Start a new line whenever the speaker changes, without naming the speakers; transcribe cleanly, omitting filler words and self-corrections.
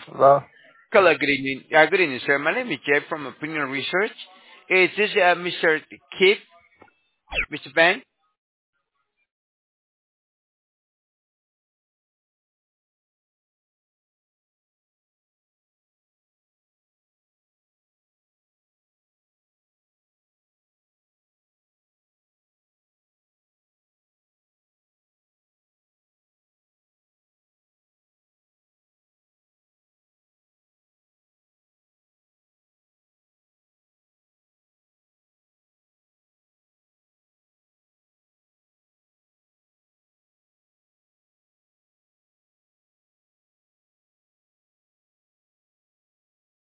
Hello?
Hello, good evening. Good evening, sir. My name is Jeff from Opinion Research. Is this Mr. Keith, Mr. Ben?